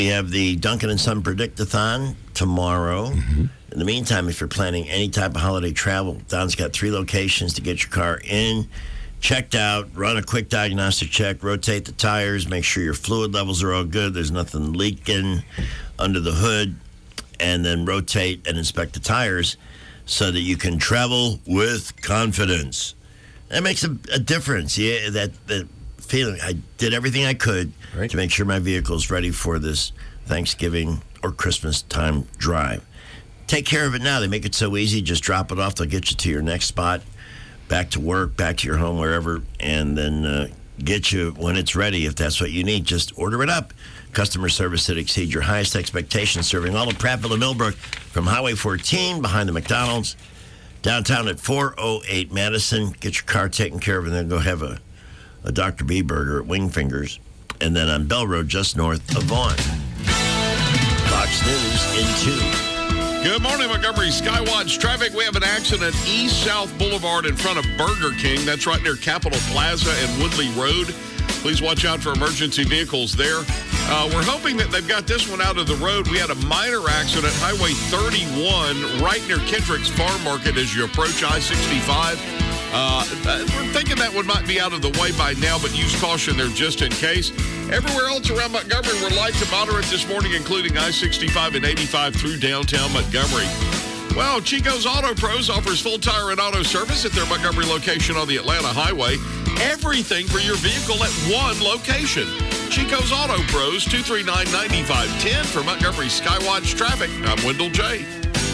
We have the Duncan & Son Predict-a-thon tomorrow. Mm-hmm. In the meantime, if you're planning any type of holiday travel, Don's got 3 locations to get your car in, checked out, run a quick diagnostic check, rotate the tires, make sure your fluid levels are all good, there's nothing leaking under the hood, and then rotate and inspect the tires so that you can travel with confidence. That makes a difference. Yeah, that feeling. I did everything I could to make sure my vehicle's ready for this Thanksgiving or Christmas time drive. Take care of it now. They make it so easy. Just drop it off. They'll get you to your next spot, back to work, back to your home, wherever, and then get you when it's ready. If that's what you need, just order it up. Customer service that exceeds your highest expectations, serving all of Prattville and Millbrook from Highway 14 behind the McDonald's, downtown at 408 Madison. Get your car taken care of, and then go have a Dr. B burger at Wingfingers, and then on Bell Road just north of Vaughan. Fox News in 2. Good morning, Montgomery Skywatch traffic. We have an accident east-south Boulevard in front of Burger King. That's right near Capitol Plaza and Woodley Road. Please watch out for emergency vehicles there. We're hoping that they've got this one out of the road. We had a minor accident, Highway 31, right near Kendrick's Farm Market as you approach I-65. We're thinking that one might be out of the way by now, but use caution there just in case. Everywhere else around Montgomery, we're light to moderate this morning, including I-65 and 85 through downtown Montgomery. Well, Chico's Auto Pros offers full tire and auto service at their Montgomery location on the Atlanta Highway. Everything for your vehicle at one location. Chico's Auto Pros, 239-9510 for Montgomery Skywatch traffic. I'm Wendell J.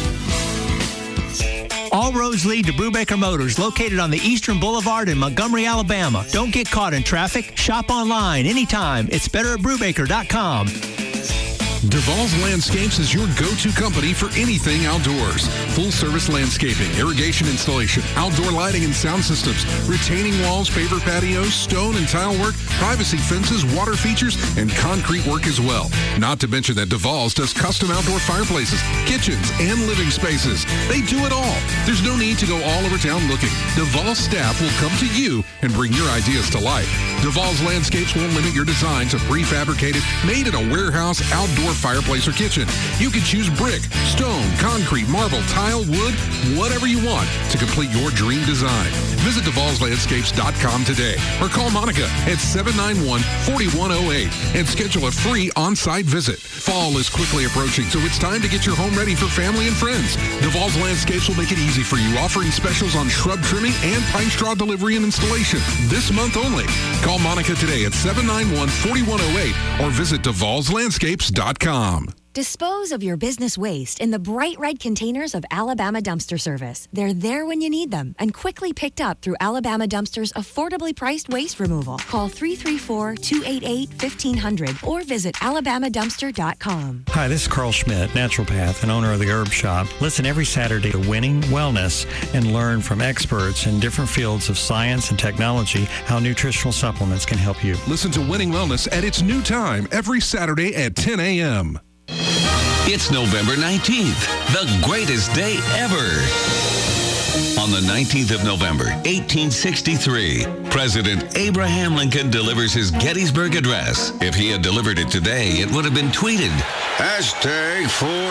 All roads lead to Brubaker Motors, located on the Eastern Boulevard in Montgomery, Alabama. Don't get caught in traffic. Shop online anytime. It's better at Brubaker.com. Duval's Landscapes is your go-to company for anything outdoors. Full-service landscaping, irrigation installation, outdoor lighting and sound systems, retaining walls, paver patios, stone and tile work, privacy fences, water features, and concrete work as well. Not to mention that Duval's does custom outdoor fireplaces, kitchens, and living spaces. They do it all. There's no need to go all over town looking. Duval's staff will come to you and bring your ideas to life. Duval's Landscapes won't limit your design to prefabricated, made in a warehouse, outdoor fireplace or kitchen. You can choose brick, stone, concrete, marble, tile, wood, whatever you want to complete your dream design. Visit Duval'sLandscapes.com today or call Monica at 791-4108 and schedule a free on-site visit. Fall is quickly approaching, so it's time to get your home ready for family and friends. Duval's Landscapes will make it easy for you, offering specials on shrub trimming and pine straw delivery and installation this month only. Call Monica today at 791-4108 or visit Duval'sLandscapes.com. Dispose of your business waste in the bright red containers of Alabama Dumpster Service. They're there when you need them and quickly picked up through Alabama Dumpster's affordably priced waste removal. Call 334-288-1500 or visit alabamadumpster.com. Hi, this is Carl Schmidt, naturopath and owner of the Herb Shop. Listen every Saturday to Winning Wellness and learn from experts in different fields of science and technology how nutritional supplements can help you. Listen to Winning Wellness at its new time every Saturday at 10 a.m. It's November 19th, the greatest day ever. On the 19th of November, 1863, President Abraham Lincoln delivers his Gettysburg Address. If he had delivered it today, it would have been tweeted. Hashtag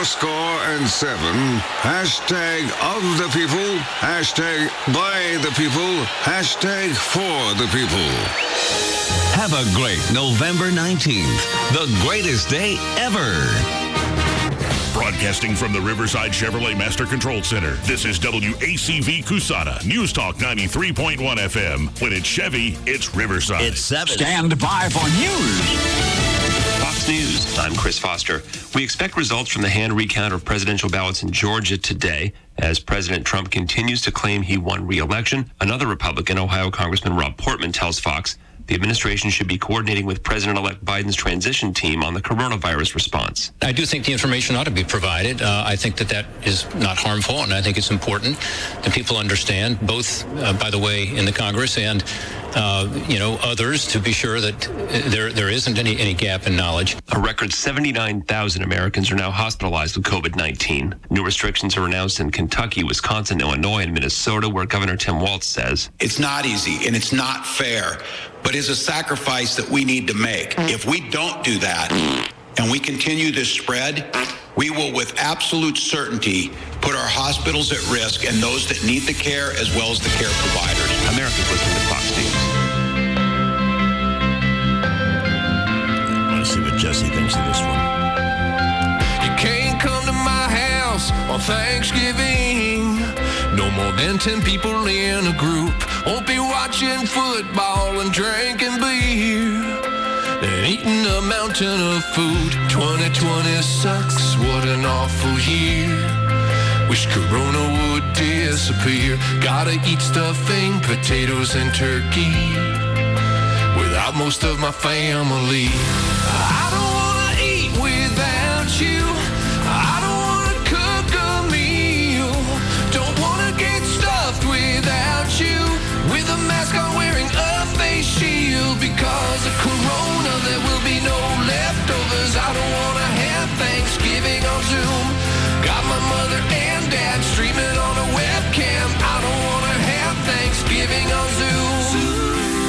407. Hashtag of the people. Hashtag by the people. Hashtag for the people. Have a great November 19th, the greatest day ever. Broadcasting from the Riverside Chevrolet Master Control Center, this is WACV Cusana, News Talk 93.1 FM. When it's Chevy, it's Riverside. It's 7. Stand by for news. Fox News, I'm Chris Foster. We expect results from the hand recount of presidential ballots in Georgia today. As President Trump continues to claim he won re-election, another Republican, Ohio Congressman Rob Portman, tells Fox the administration should be coordinating with President-elect Biden's transition team on the coronavirus response. I do think the information ought to be provided. I think that is not harmful, and I think it's important that people understand, both, by the way, in the Congress and, others, to be sure that there isn't any gap in knowledge. A record 79,000 Americans are now hospitalized with COVID-19. New restrictions are announced in Kentucky, Wisconsin, Illinois, and Minnesota, where Governor Tim Walz says, "It's not easy and it's not fair, but it's a sacrifice that we need to make. If we don't do that, and we continue this spread, we will with absolute certainty put our hospitals at risk and those that need the care as well as the care providers. America's listening to Fox News. I want to see what Jesse thinks of this one. You can't come to my house on Thanksgiving. No more than 10 people in a group. Won't be watching football and drinking beer and eating a mountain of food. 2020 sucks, what an awful year. Wish Corona would disappear. Gotta eat stuffing, potatoes and turkey without most of my family. I don't wanna eat without you. I don't wanna cook a meal. Don't wanna get stuffed without you. With a mask on, wearing a face shield. Because of Corona, there will be no leftovers. I don't wanna have Thanksgiving on Zoom. Got my mother and dad streaming on a webcam. I don't wanna have Thanksgiving on Zoom.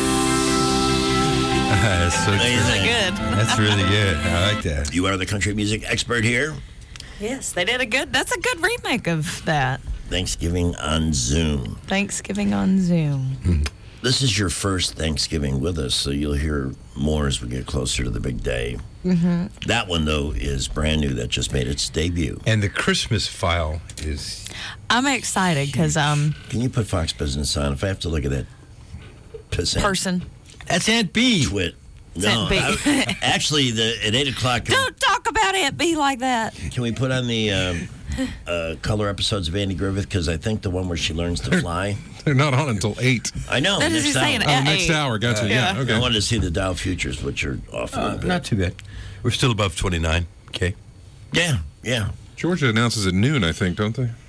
That's so Really good. That's really good. I like that. You are the country music expert here. Yes, they did that's a good remake of that. Thanksgiving on Zoom. Thanksgiving on Zoom. This is your first Thanksgiving with us, so you'll hear more as we get closer to the big day. Mm-hmm. That one, though, is brand new. That just made its debut. And the Christmas file is... I'm excited because Can you put Fox Business on? If I have to look at that person. That's Aunt B. Twit. It's No, Aunt B. actually, at 8 o'clock... Don't talk about Aunt B like that. Can we put on the color episodes of Andy Griffith? Because I think the one where she learns to fly... They're not on until 8. I know. That is next he saying hour. at Next 8. hour. Gotcha. Yeah. Okay. I wanted to see the Dow futures, which are off a little bit. Not too bad. We're still above 29. Okay. Yeah. Georgia announces at noon, I think, don't they?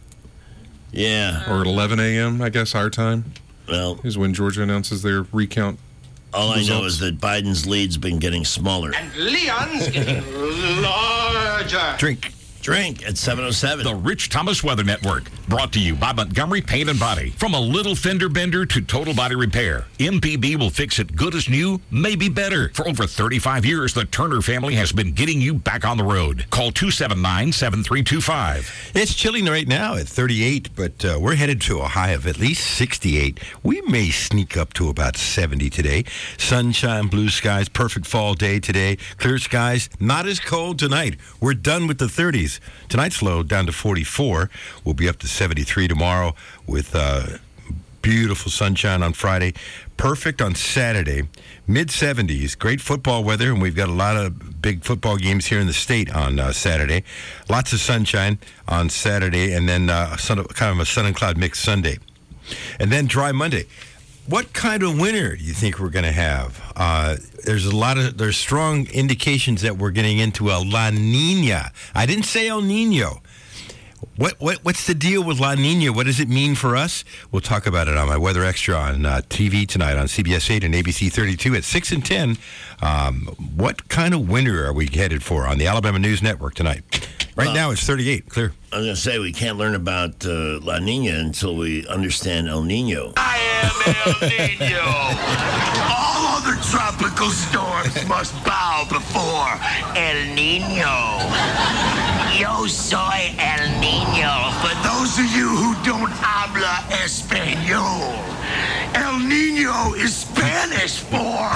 Yeah. Or at 11 a.m., I guess, our time. Well, is when Georgia announces their recount. All results. I know is that Biden's lead's been getting smaller. And Leon's getting larger. Drink at 7:07. The Rich Thomas Weather Network, brought to you by Montgomery Paint and Body. From a little fender bender to total body repair, MPB will fix it good as new, maybe better. For over 35 years, the Turner family has been getting you back on the road. Call 279-7325. It's chilling right now at 38, but we're headed to a high of at least 68. We may sneak up to about 70 today. Sunshine, blue skies, perfect fall day today. Clear skies, not as cold tonight. We're done with the 30s. Tonight's low down to 44. We'll be up to 73 tomorrow with beautiful sunshine on Friday. Perfect on Saturday. Mid-70s. Great football weather, and we've got a lot of big football games here in the state on Saturday. Lots of sunshine on Saturday, and then kind of a sun and cloud mix Sunday. And then dry Monday. What kind of winter do you think we're going to have? There's strong indications that we're getting into a La Nina. I didn't say El Nino. What's the deal with La Nina? What does it mean for us? We'll talk about it on my Weather Extra on TV tonight on CBS 8 and ABC 32 at 6 and 10. What kind of winter are we headed for on the Alabama News Network tonight? Right now it's 38, clear. I was going to say we can't learn about La Nina until we understand El Nino. I am El Nino. All other tropical storms must bow before El Nino. Yo soy El Nino. For those of you who don't habla español, El Nino is Spanish for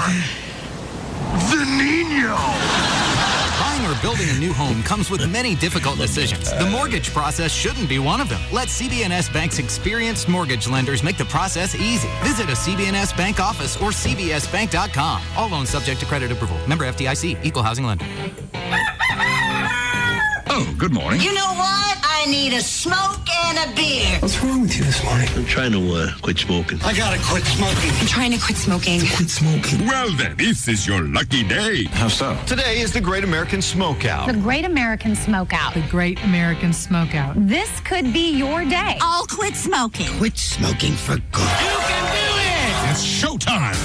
the Nino. Buying or building a new home comes with many difficult decisions. The mortgage process shouldn't be one of them. Let CB&S Bank's experienced mortgage lenders make the process easy. Visit a CB&S Bank office or cbsbank.com. All loans subject to credit approval. Member FDIC. Equal housing lender. Oh, good morning. You know what? I need a smoke and a beer. What's wrong with you this morning? I'm trying to quit smoking. I gotta quit smoking. I'm trying to quit smoking. Quit smoking. Well, then, this is your lucky day. How so? Today is the Great American Smokeout. The Great American Smokeout. The Great American Smokeout. This could be your day. I'll quit smoking. Quit smoking for good. You can do it! It's showtime.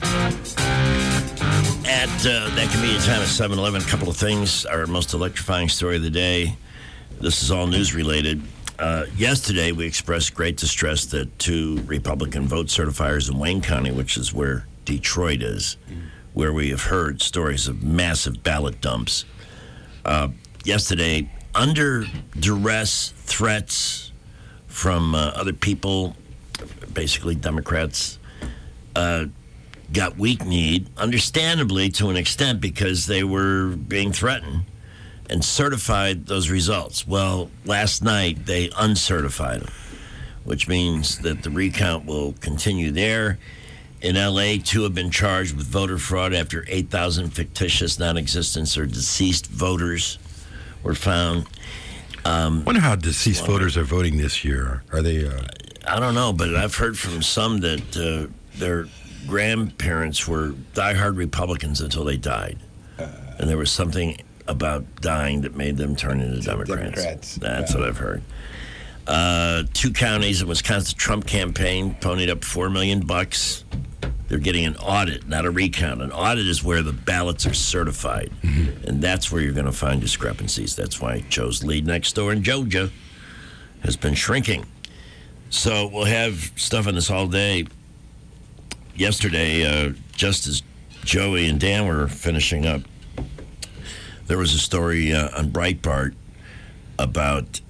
At that convenient time at 7-Eleven, a couple of things. Our most electrifying story of the day. This is all news related. Yesterday, we expressed great distress that 2 Republican vote certifiers in Wayne County, which is where Detroit is, where we have heard stories of massive ballot dumps. Yesterday, under duress, threats from other people, basically Democrats, got weak-kneed, understandably to an extent because they were being threatened, and certified those results. Well, last night they uncertified them, which means that the recount will continue there. In L.A., 2 have been charged with voter fraud after 8,000 fictitious, non-existent, or deceased voters were found. Wonder how deceased voters are voting this year. Are they? I don't know, but I've heard from some that their grandparents were diehard Republicans until they died, and there was something about dying that made them turn into Democrats. That's what I've heard. 2 counties in Wisconsin, Trump campaign ponied up $4 million. They're getting an audit, not a recount. An audit is where the ballots are certified, and that's where you're going to find discrepancies. That's why Joe's lead next door in Georgia has been shrinking. So we'll have stuff on this all day. Yesterday, just as Joey and Dan were finishing up, there was a story on Breitbart about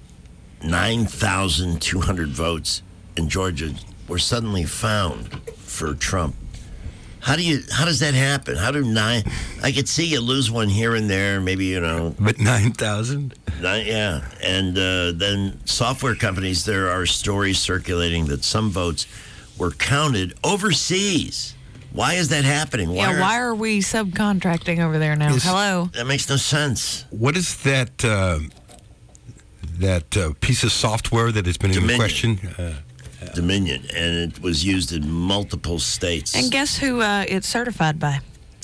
9,200 votes in Georgia were suddenly found for Trump. How does that happen? I could see you lose one here and there, maybe, But 9,000? Yeah. And then software companies, there are stories circulating that some votes were counted overseas. Why is that happening? Why are we subcontracting over there now? Hello? That makes no sense. What is that piece of software that has been in question? Dominion, and it was used in multiple states. And guess who it's certified by?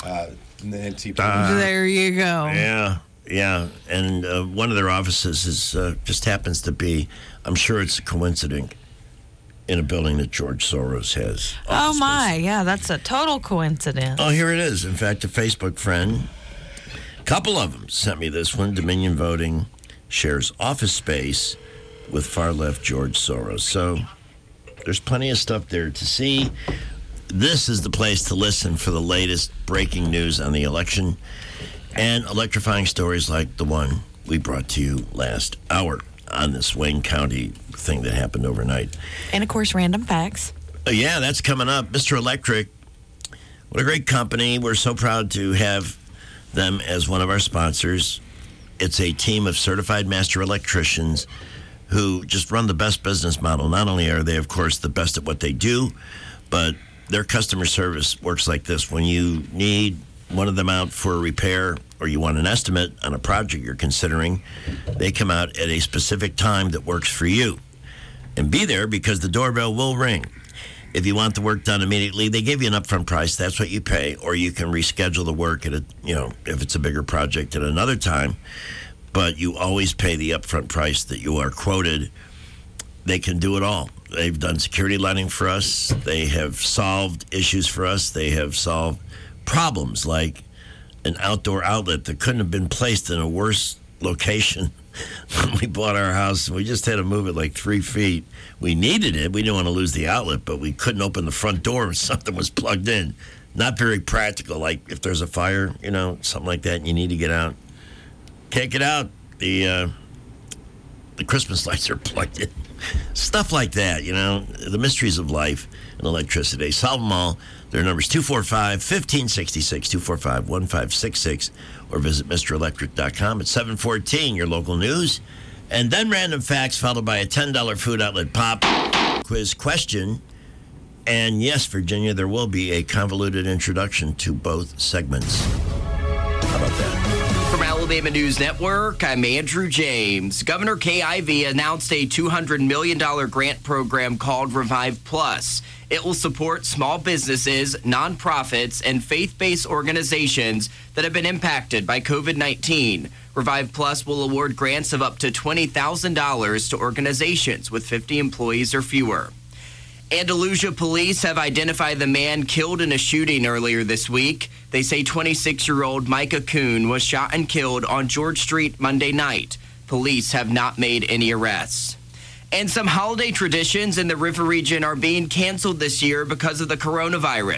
Nancy Pelosi. There you go. Yeah. And one of their offices is just happens to be, I'm sure it's a coincidence, in a building that George Soros has. Oh, my. Yeah, that's a total coincidence. Oh, here it is. In fact, a Facebook friend, a couple of them sent me this one. Dominion Voting shares office space with far-left George Soros. So there's plenty of stuff there to see. This is the place to listen for the latest breaking news on the election and electrifying stories like the one we brought to you last hour on this Wayne County thing that happened overnight. And, of course, random facts. Yeah, that's coming up. Mr. Electric, what a great company. We're so proud to have them as one of our sponsors. It's a team of certified master electricians who just run the best business model. Not only are they, of course, the best at what they do, but their customer service works like this. When you need one of them out for a repair or you want an estimate on a project you're considering, they come out at a specific time that works for you. And be there because the doorbell will ring. If you want the work done immediately, they give you an upfront price. That's what you pay. Or you can reschedule the work at if it's a bigger project at another time. But you always pay the upfront price that you are quoted. They can do it all. They've done security lighting for us. They have solved issues for us. They have solved problems like an outdoor outlet that couldn't have been placed in a worse location. When we bought our house, we just had to move it like 3 feet. We needed it. We didn't want to lose the outlet, but we couldn't open the front door if something was plugged in. Not very practical, like if there's a fire, something like that, and you need to get out. Can't get out. The Christmas lights are plugged in. Stuff like that, the mysteries of life and electricity. Solve them all. Their number's 245-1566, 245-1566, or visit MrElectric.com at 7:14, your local news. And then random facts, followed by a $10 food outlet pop quiz question. And yes, Virginia, there will be a convoluted introduction to both segments. How about that? From Alabama News Network, I'm Andrew James. Governor KIV announced a $200 million grant program called Revive Plus. It will support small businesses, nonprofits, and faith-based organizations that have been impacted by COVID-19. Revive Plus will award grants of up to $20,000 to organizations with 50 employees or fewer. Andalusia police have identified the man killed in a shooting earlier this week. They say 26-year-old Micah Kuhn was shot and killed on George Street Monday night. Police have not made any arrests. And some holiday traditions in the river region are being canceled this year because of the coronavirus.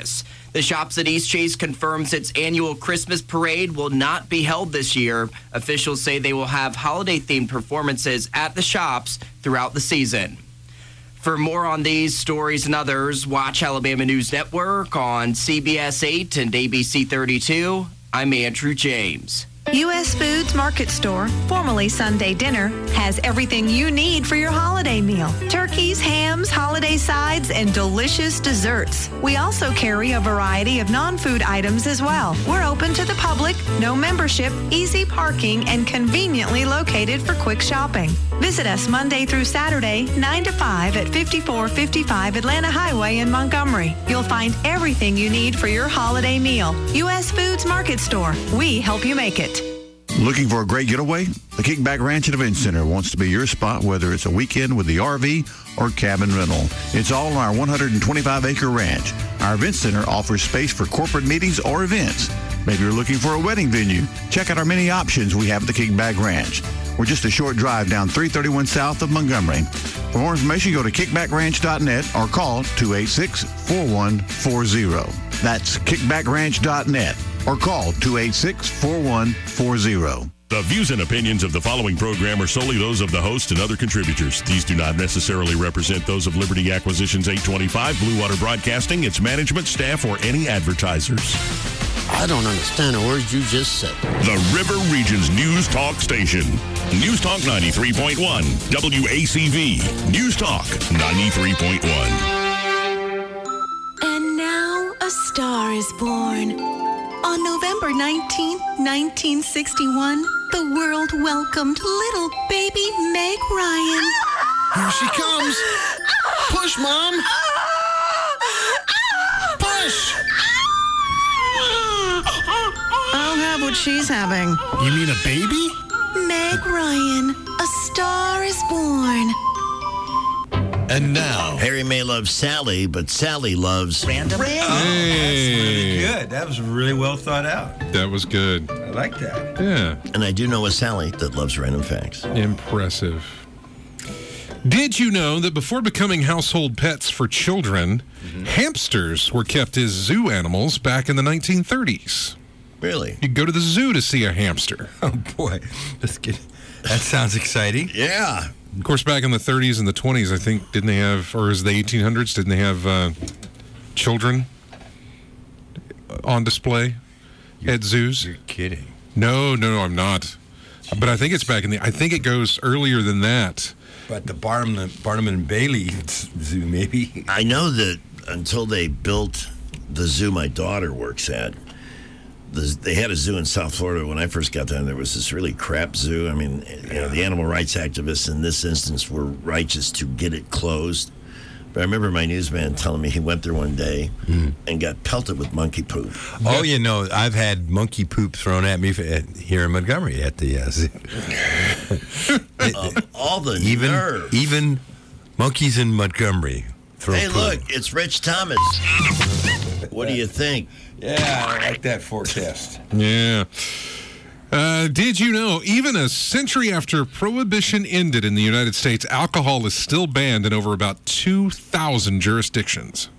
The Shops at East Chase confirms its annual Christmas parade will not be held this year. Officials say they will have holiday-themed performances at the shops throughout the season. For more on these stories and others, watch Alabama News Network on CBS 8 and ABC 32. I'm Andrew James. U.S. Foods Market Store, formerly Sunday Dinner, has everything you need for your holiday meal. Turkeys, hams, holiday sides, and delicious desserts. We also carry a variety of non-food items as well. We're open to the public, no membership, easy parking, and conveniently located for quick shopping. Visit us Monday through Saturday, 9 to 5 at 5455 Atlanta Highway in Montgomery. You'll find everything you need for your holiday meal. U.S. Foods Market Store. We help you make it. Looking for a great getaway? The Kickback Ranch and Event Center wants to be your spot, whether it's a weekend with the RV or cabin rental. It's all on our 125-acre ranch. Our event center offers space for corporate meetings or events. Maybe you're looking for a wedding venue. Check out our many options we have at the Kickback Ranch. We're just a short drive down 331 south of Montgomery. For more information, go to kickbackranch.net or call 286-4140. That's kickbackranch.net or call 286-4140. The views and opinions of the following program are solely those of the host and other contributors. These do not necessarily represent those of Liberty Acquisitions 825, Blue Water Broadcasting, its management, staff, or any advertisers. I don't understand a word you just said. The River Region's News Talk Station. News Talk 93.1, WACV. News Talk 93.1. And now a star is born. On November 19, 1961, the world welcomed little baby Meg Ryan. Here she comes. Push, Mom. Push. I'll have what she's having. You mean a baby? Meg Ryan, a star is born. And now, Harry may love Sally, but Sally loves Random. That's really good. That was really well thought out. That was good. I like that. Yeah. And I do know a Sally that loves random facts. Impressive. Did you know that before becoming household pets for children, hamsters were kept as zoo animals back in the 1930s? Really? You'd go to the zoo to see a hamster. Oh, boy. That sounds exciting. Yeah. Of course, back in the 30s and the 20s, I think, didn't they have, or is the 1800s, didn't they have children on display at zoos? You're kidding. No, I'm not. But I think it's back in I think it goes earlier than that. But the Barnum and Bailey Zoo, maybe. I know that until they built the zoo my daughter works at, they had a zoo in South Florida. When I first got there, there was this really crap zoo. I mean, the animal rights activists in this instance were righteous to get it closed. But I remember my newsman telling me he went there one day and got pelted with monkey poop. Oh, I've had monkey poop thrown at me here in Montgomery at the zoo. All the nerve. Even monkeys in Montgomery throw Hey, poop. look, it's Rich Thomas. What do you think? Yeah, I like that forecast. Yeah. Did you know, even a century after Prohibition ended in the United States, alcohol is still banned in over about 2,000 jurisdictions?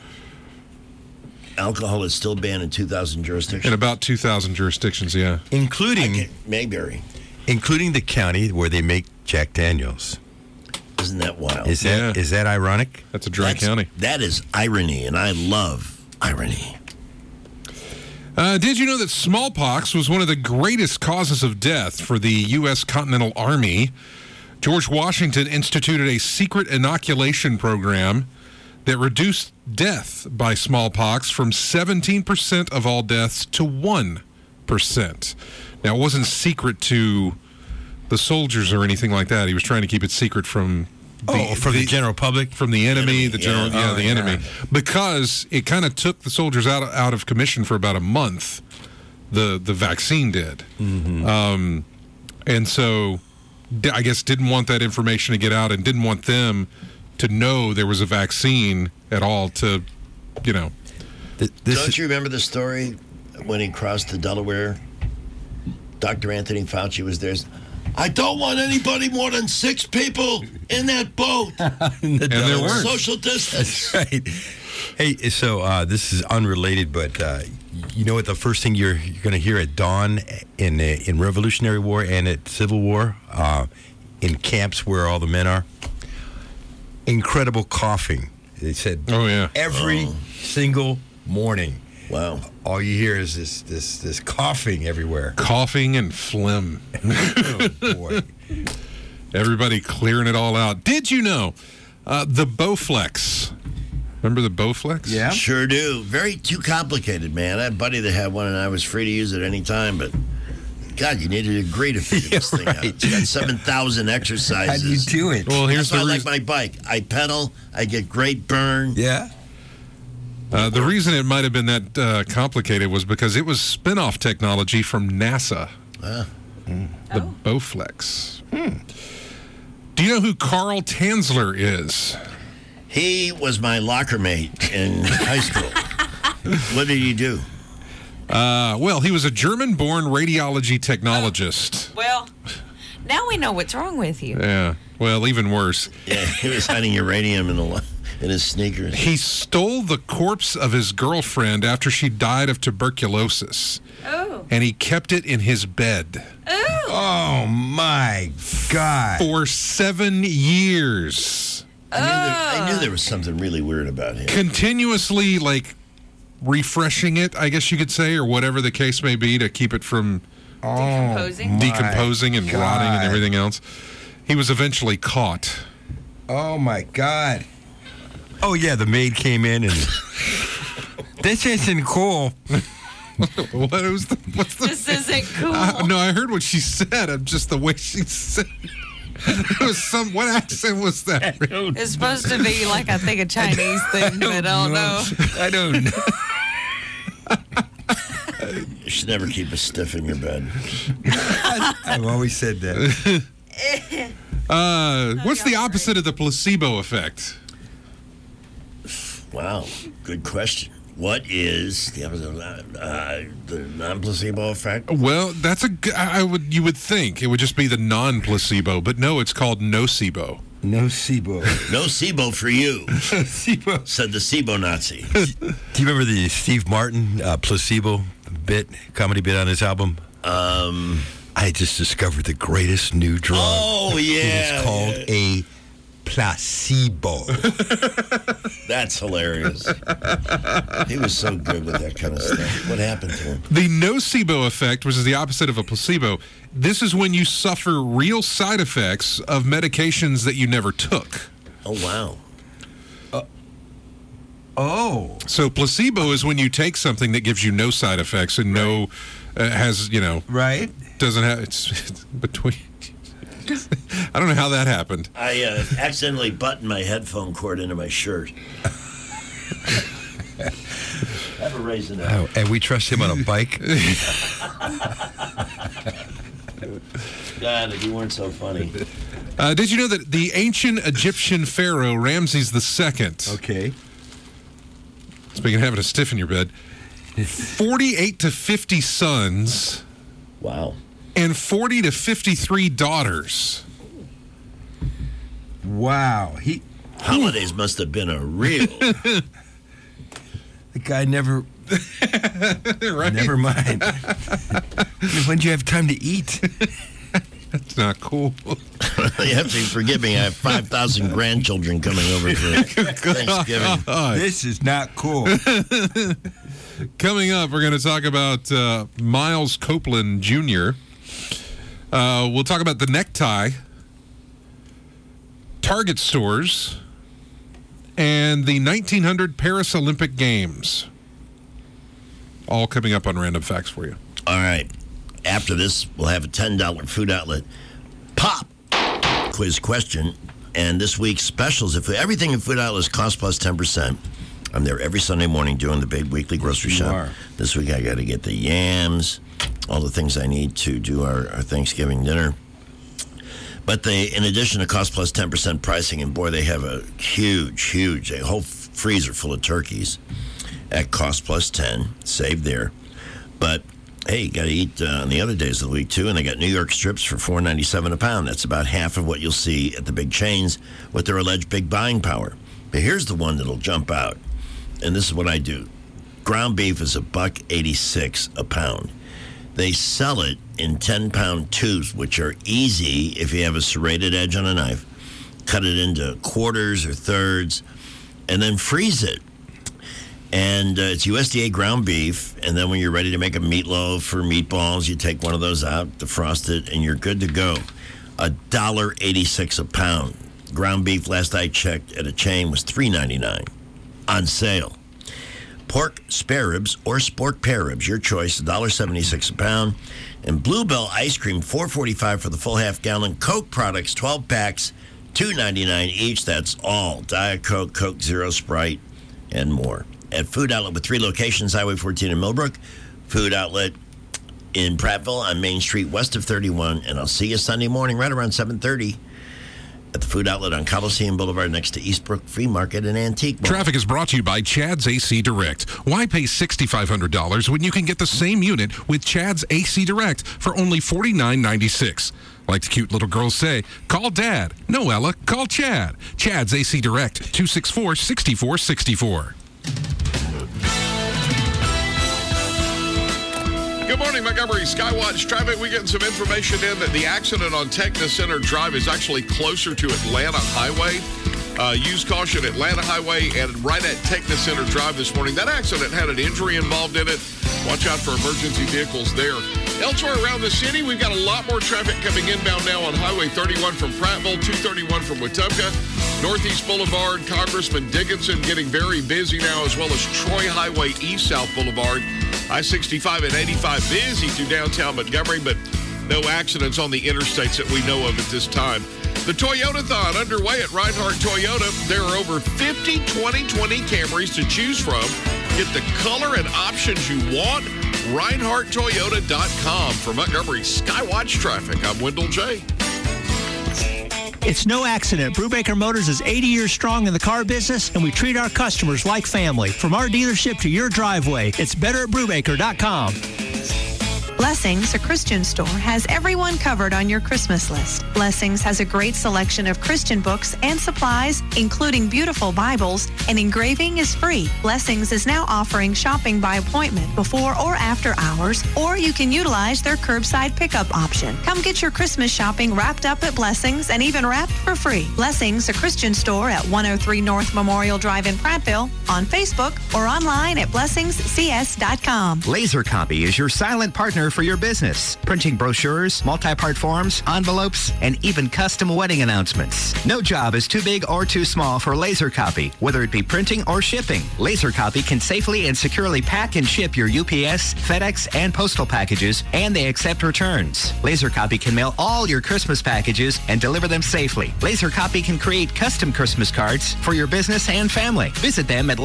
Alcohol is still banned in 2,000 jurisdictions? In about 2,000 jurisdictions, yeah. Including Mayberry. Including the county where they make Jack Daniels. Isn't that wild? Is that ironic? That's a dry county. That is irony, and I love irony. Did you know that smallpox was one of the greatest causes of death for the U.S. Continental Army? George Washington instituted a secret inoculation program that reduced death by smallpox from 17% of all deaths to 1%. Now, it wasn't secret to the soldiers or anything like that. He was trying to keep it secret from the general public, from the enemy, the enemy, because it kind of took the soldiers out of commission for about a month. The vaccine did, and so I guess didn't want that information to get out and didn't want them to know there was a vaccine at all. To Don't you remember the story when he crossed the Delaware? Dr. Anthony Fauci was there. I don't want anybody more than 6 people in that boat. And there weren't. Social distance. That's right. Hey, so this is unrelated, but you know what? The first thing you're going to hear at dawn in Revolutionary War and at Civil War, in camps where all the men are, incredible coughing. They said, "Oh yeah, every single morning." Wow! All you hear is this coughing everywhere. Coughing and phlegm. Oh boy! Everybody clearing it all out. Did you know the Bowflex? Remember the Bowflex? Yeah. Sure do. Very too complicated, man. I had a buddy that had one, and I was free to use it any time, but God, you needed a degree to figure this thing out. It's got 7,000 exercises. How do you do it? Well, here's That's why the I like my bike. I pedal. I get great burn. Yeah. The reason it might have been that complicated was because it was spin-off technology from NASA. The Bowflex. Do you know who Carl Tanzler is? He was my locker mate in high school. What did he do? Well, he was a German-born radiology technologist. Well, now we know what's wrong with you. Yeah. Well, even worse. Yeah, he was hiding uranium in his sneakers. He stole the corpse of his girlfriend after she died of tuberculosis. Oh. And he kept it in his bed. Oh, my God. For 7 years. I knew there was something really weird about him. Continuously, refreshing it, I guess you could say, or whatever the case may be, to keep it from decomposing and rotting and everything else. He was eventually caught. Oh, my God. Oh, yeah, the maid came in and... This isn't cool. This isn't cool. No, I heard what she said. Just the way she said it. Was what accent was that? It's supposed to be like, I think, a Chinese thing, but I don't know. I don't know. You should never keep a stiff in your bed. I've always said that. What's the opposite of the placebo effect? Wow, good question. What is the opposite of the non-placebo effect? Well, that's you would think it would just be the non-placebo, but no, it's called nocebo. Nocebo. Nocebo for you. Nocebo. Said the SIBO Nazi. Do you remember the Steve Martin placebo comedy bit on his album? I just discovered the greatest new drug. Oh, yeah. It is called a placebo. That's hilarious. He was so good with that kind of stuff. What happened to him? The nocebo effect, which is the opposite of a placebo, this is when you suffer real side effects of medications that you never took. Oh, wow. So placebo is when you take something that gives you no side effects and has, Right. Doesn't have, it's between... I don't know how that happened. I accidentally buttoned my headphone cord into my shirt. Have a raisin out. Oh, and we trust him on a bike? God, if you weren't so funny. Did you know that the ancient Egyptian pharaoh Ramses II... Okay. Speaking of having a stiff in your bed, 48 to 50 sons. Wow. And 40 to 53 daughters. Wow. Holidays must have been a real... The guy never... Right? Never mind. When do you have time to eat? That's not cool. You have to forgive me. I have 5,000 grandchildren coming over for Thanksgiving. This is not cool. Coming up, we're going to talk about Miles Copeland Jr., we'll talk about the necktie, Target stores, and the 1900 Paris Olympic Games. All coming up on Random Facts for you. All right. After this, we'll have a $10 food outlet pop quiz question. And this week's specials, everything in Food Outlet is cost plus 10%. I'm there every Sunday morning doing the big weekly grocery shop. This week I got to get the yams, all the things I need to do our Thanksgiving dinner. But in addition to cost plus 10% pricing, and boy, they have a huge, a whole freezer full of turkeys at cost plus 10. Save there. But hey, you got to eat on the other days of the week too, and they got New York strips for $4.97 a pound. That's about half of what you'll see at the big chains with their alleged big buying power. But here's the one that'll jump out. and this is what I do. Ground beef is $1.86 a pound. They sell it in 10-pound tubes, which are easy if you have a serrated edge on a knife. Cut it into quarters or thirds, and then freeze it. And it's USDA ground beef, and then when you're ready to make a meatloaf or meatballs, you take one of those out, defrost it, and you're good to go. $1.86 a pound. Ground beef, last I checked at a chain, was $3.99 on sale. Pork spare ribs or sport pear ribs, your choice, $1.76 a pound. And Bluebell ice cream, $4.45 for the full half gallon. Coke products, 12 packs, $2.99 each. That's all. Diet Coke, Coke Zero, Sprite, and more. At Food Outlet with 3 locations, Highway 14 in Millbrook, Food Outlet in Prattville on Main Street west of 31. And I'll see you Sunday morning right around 7:30 at the Food Outlet on Coliseum Boulevard next to Eastbrook Free Market and Antique Mall. Traffic is brought to you by Chad's AC Direct. Why pay $6,500 when you can get the same unit with Chad's AC Direct for only $49.96? Like the cute little girls say, call Dad. No, Ella, call Chad. Chad's AC Direct, 264-6464. Good morning, Montgomery Skywatch traffic. We're getting some information in that the accident on Texas Center Drive is actually closer to Atlanta Highway. Use caution, Atlanta Highway, and right at Texas Center Drive this morning. That accident had an injury involved in it. Watch out for emergency vehicles there. Elsewhere around the city, we've got a lot more traffic coming inbound now on Highway 31 from Prattville, 231 from Wetumpka, Northeast Boulevard, Congressman Dickinson getting very busy now, as well as Troy Highway East-South Boulevard. I-65 and 85 busy through downtown Montgomery, but no accidents on the interstates that we know of at this time. The Toyota-thon underway at Reinhardt Toyota. There are over 50 2020 Camrys to choose from. Get the color and options you want. ReinhardtToyota.com. For Montgomery Skywatch Traffic, I'm Wendell J. It's no accident. Brubaker Motors is 80 years strong in the car business, and we treat our customers like family. From our dealership to your driveway, it's better at Brubaker.com. Blessings, a Christian store, has everyone covered on your Christmas list. Blessings has a great selection of Christian books and supplies, including beautiful Bibles, and engraving is free. Blessings is now offering shopping by appointment before or after hours, or you can utilize their curbside pickup option. Come get your Christmas shopping wrapped up at Blessings and even wrapped for free. Blessings, a Christian store at 103 North Memorial Drive in Prattville, on Facebook or online at blessingscs.com. Laser Copy is your silent partner for your business. Printing brochures, multi-part forms, envelopes, and even custom wedding announcements. No job is too big or too small for Laser Copy, whether it be printing or shipping. Laser Copy can safely and securely pack and ship your UPS, FedEx, and postal packages, and they accept returns. Laser Copy can mail all your Christmas packages and deliver them safely. Laser Copy can create custom Christmas cards for your business and family. Visit them at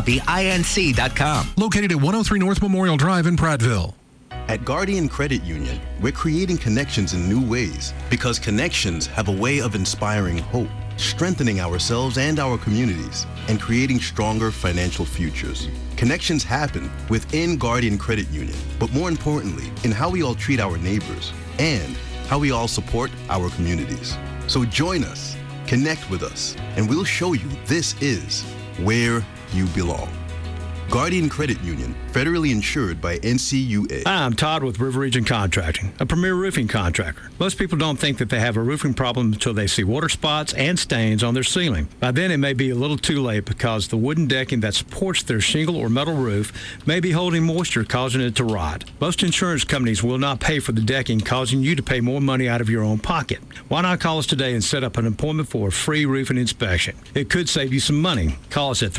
lasercopyinc.com. Located at 103 North Memorial Drive in Prattville. At Guardian Credit Union, we're creating connections in new ways because connections have a way of inspiring hope, strengthening ourselves and our communities, and creating stronger financial futures. Connections happen within Guardian Credit Union, but more importantly, in how we all treat our neighbors and how we all support our communities. So join us, connect with us, and we'll show you this is where you belong. Guardian Credit Union, federally insured by NCUA. Hi, I'm Todd with River Region Contracting, a premier roofing contractor. Most people don't think that they have a roofing problem until they see water spots and stains on their ceiling. By then, it may be a little too late because the wooden decking that supports their shingle or metal roof may be holding moisture, causing it to rot. Most insurance companies will not pay for the decking, causing you to pay more money out of your own pocket. Why not call us today and set up an appointment for a free roofing inspection? It could save you some money. Call us at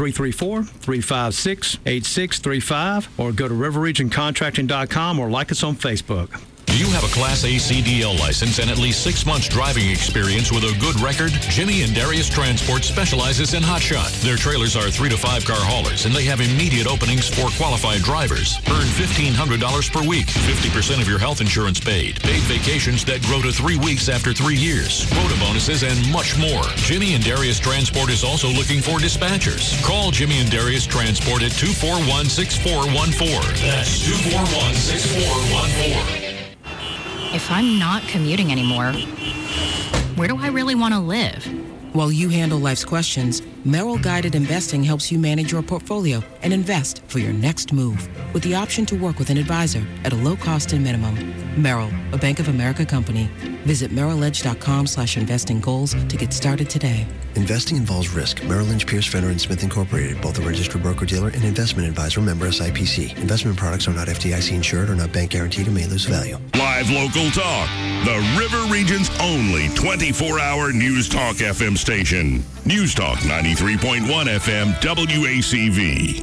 334-356-8635 or go to riverregioncontracting.com or like us on Facebook. Do you have a Class A CDL license and at least 6 months driving experience with a good record? Jimmy and Darius Transport specializes in hotshot. Their trailers are 3 to 5 car haulers, and they have immediate openings for qualified drivers. Earn $1,500 per week, 50% of your health insurance paid, paid vacations that grow to 3 weeks after 3 years, quota bonuses, and much more. Jimmy and Darius Transport is also looking for dispatchers. Call Jimmy and Darius Transport at 241-6414. That's 241-6414. If I'm not commuting anymore, where do I really want to live? While you handle life's questions, Merrill Guided Investing helps you manage your portfolio and invest for your next move with the option to work with an advisor at a low cost and minimum. Merrill, a Bank of America company. Visit merrilledge.com/investing goals to get started today. Investing involves risk. Merrill Lynch, Pierce, Fenner & Smith Incorporated, both a registered broker-dealer and investment advisor, member SIPC. Investment products are not FDIC insured or not bank guaranteed and may lose value. Live local talk. The River Region's only 24-hour News Talk FM station. News Talk 93.1 FM WACV.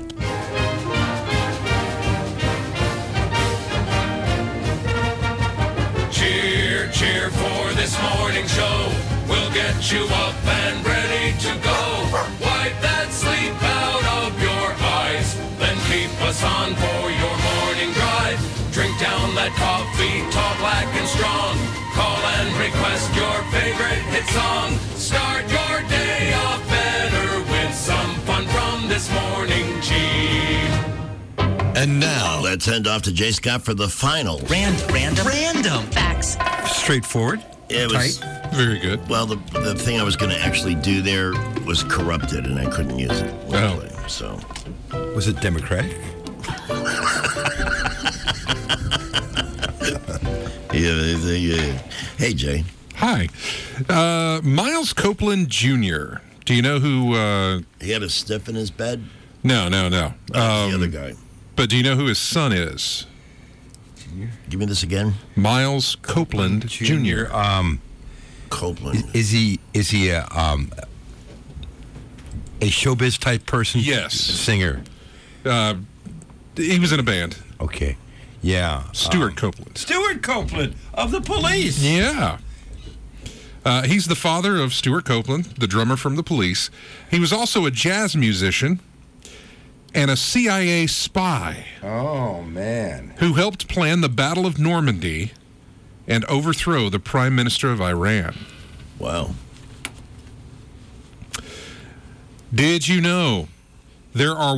Cheer, cheer for this morning show. We'll get you up and ready to go. Wipe that sleep out of your eyes. Then keep us on for your morning drive. Drink down that coffee, talk black and strong. Call and request your favorite hit song. Start your day off better with some fun from this morning Chief. And now, let's hand off to Jay Scott for the final. Random facts. Straightforward. It was very good. Well, the thing I was going to actually do there was corrupted, and I couldn't use it. Luckily, so, was it Democratic? yeah. Hey, Jay. Hi. Miles Copeland Jr. Do you know who... he had a stiff in his bed? No. The other guy. But do you know who his son is? Give me this again. Miles Copeland Jr. Copeland. Is he a showbiz type person? Yes. Singer. He was in a band. Okay. Yeah. Stuart Copeland. Stuart Copeland of the Police. Yeah. He's the father of Stuart Copeland, the drummer from the Police. He was also a jazz musician and a CIA spy. Oh, man. Who helped plan the Battle of Normandy and overthrow the Prime Minister of Iran. Wow. Did you know there are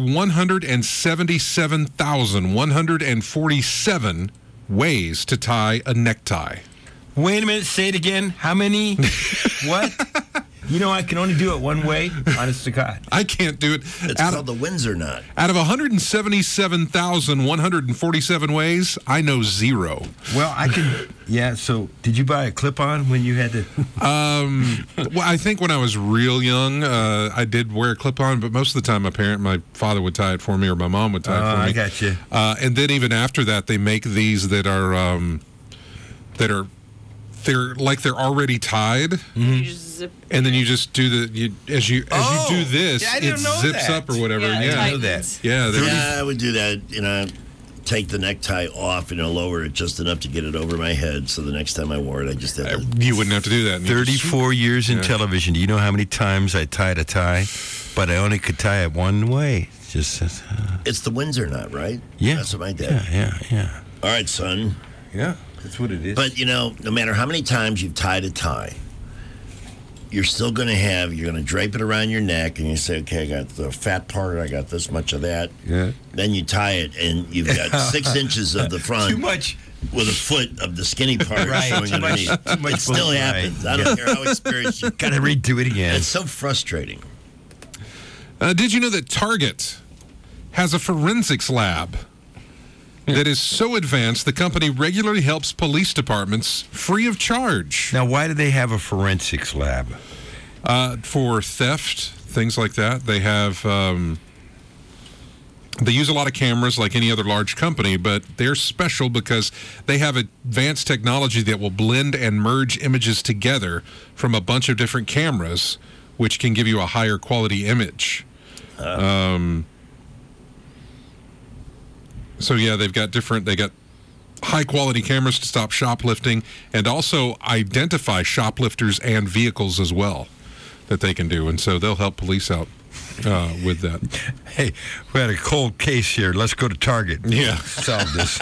177,147 ways to tie a necktie? Wait a minute, say it again. How many? What? You know, I can only do it one way, honest to God. I can't do it. It's called the Windsor knot. Out of 177,147 ways, I know 0. Well, I can... Yeah, so did you buy a clip-on when you had to... Well, I think when I was real young, I did wear a clip-on, but most of the time my father would tie it for me or my mom would tie it for me. I got you. And then even after that, they make these that are they're already tied. Mm-hmm. And then you just do as you do this, it zips that. up or whatever. Yeah, I didn't know that. Yeah, I would do that. Take the necktie off and lower it just enough to get it over my head. So the next time I wore it, I just had to. You wouldn't have to do that. 34 years in television. Do you know how many times I tied a tie? But I only could tie it one way. It's the Windsor knot, right? Yeah. That's what my dad. Yeah. All right, son. Yeah, that's what it is. But no matter how many times you've tied a tie, you're still going to you're going to drape it around your neck and you say, okay, I got the fat part, I got this much of that. Yeah. Then you tie it and you've got 6 inches of the front. Too much. With a foot of the skinny part Right, showing too much- underneath. too much It still right. happens. I don't care how experienced you Got to redo it again. It's so frustrating. Did you know that Target has a forensics lab that is so advanced the company regularly helps police departments free of charge? Now, why do they have a forensics lab? For theft, things like that. They have... they use a lot of cameras like any other large company, but they're special because they have advanced technology that will blend and merge images together from a bunch of different cameras, which can give you a higher quality image. So yeah, they got high quality cameras to stop shoplifting and also identify shoplifters and vehicles as well that they can do. And so they'll help police out with that. Hey, we had a cold case here. Let's go to Target. Yeah. Solve this.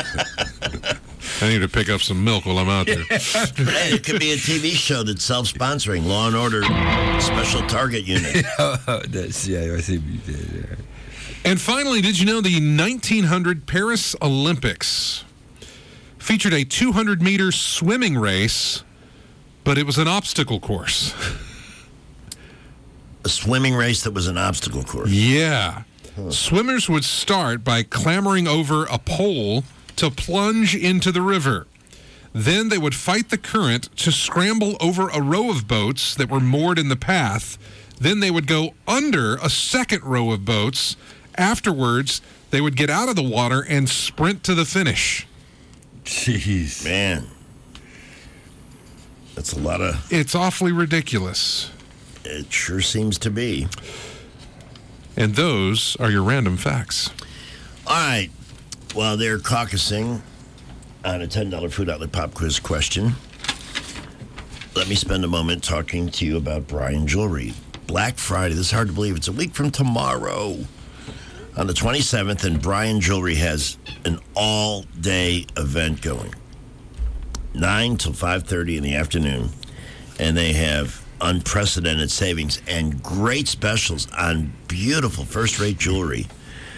I need to pick up some milk while I'm out there. Hey, it could be a TV show that's self-sponsoring. Law and Order Special Target Unit. I see. And finally, did you know the 1900 Paris Olympics featured a 200-meter swimming race, but it was an obstacle course? A swimming race that was an obstacle course. Yeah. Swimmers would start by clambering over a pole to plunge into the river. Then they would fight the current to scramble over a row of boats that were moored in the path. Then they would go under a second row of boats. Afterwards, they would get out of the water and sprint to the finish. Jeez. Man. That's a lot of... It's awfully ridiculous. It sure seems to be. And those are your random facts. All right. Well, they're caucusing on a $10 Food Outlet Pop Quiz question. Let me spend a moment talking to you about Bryan Jewelry. Black Friday. This is hard to believe. It's a week from tomorrow. On the 27th, and Bryan Jewelry has an all-day event going. 9 till 5:30 in the afternoon. And they have unprecedented savings and great specials on beautiful first-rate jewelry.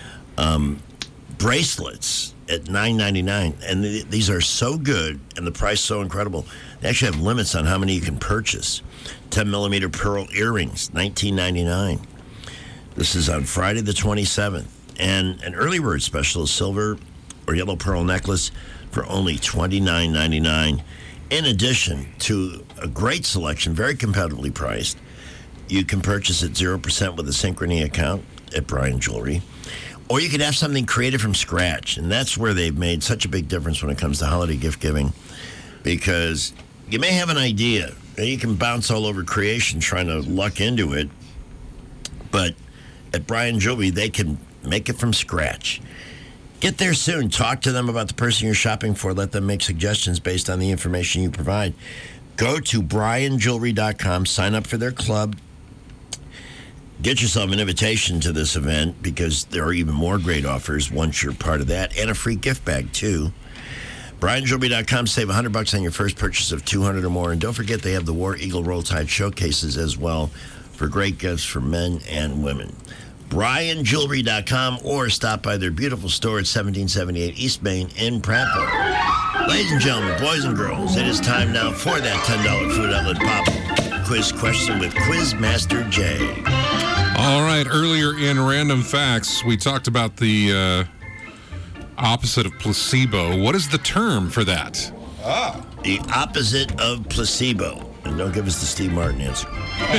Bracelets at $9.99, and these are so good and the price so incredible. They actually have limits on how many you can purchase. 10-millimeter pearl earrings, $19.99. This is on Friday the 27th. And an early bird special is silver or yellow pearl necklace for only $29.99. In addition to a great selection, very competitively priced, you can purchase at 0% with a Synchrony account at Bryan Jewelry. Or you could have something created from scratch. And that's where they've made such a big difference when it comes to holiday gift giving. Because you may have an idea. You can bounce all over creation trying to luck into it. But at Bryan Jewelry, they can make it from scratch. Get there soon. Talk to them about the person you're shopping for. Let them make suggestions based on the information you provide. Go to BryanJewelry.com. Sign up for their club. Get yourself an invitation to this event because there are even more great offers once you're part of that, and a free gift bag, too. BryanJewelry.com. Save $100 on your first purchase of $200 or more. And don't forget they have the War Eagle Roll Tide showcases as well for great gifts for men and women. BryanJewelry.com, or stop by their beautiful store at 1778 East Main in Prattville. Ladies and gentlemen, boys and girls, it is time now for that $10 Food Outlet Pop Quiz question with Quizmaster Jay. All right, earlier in Random Facts, we talked about the opposite of placebo. What is the term for that? The opposite of placebo. And don't give us the Steve Martin answer.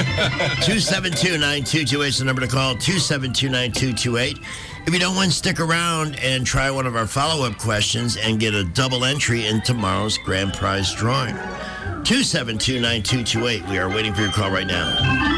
272-9228 is the number to call. 272-9228. If you don't win, stick around and try one of our follow-up questions and get a double entry in tomorrow's grand prize drawing. 272-9228. We are waiting for your call right now.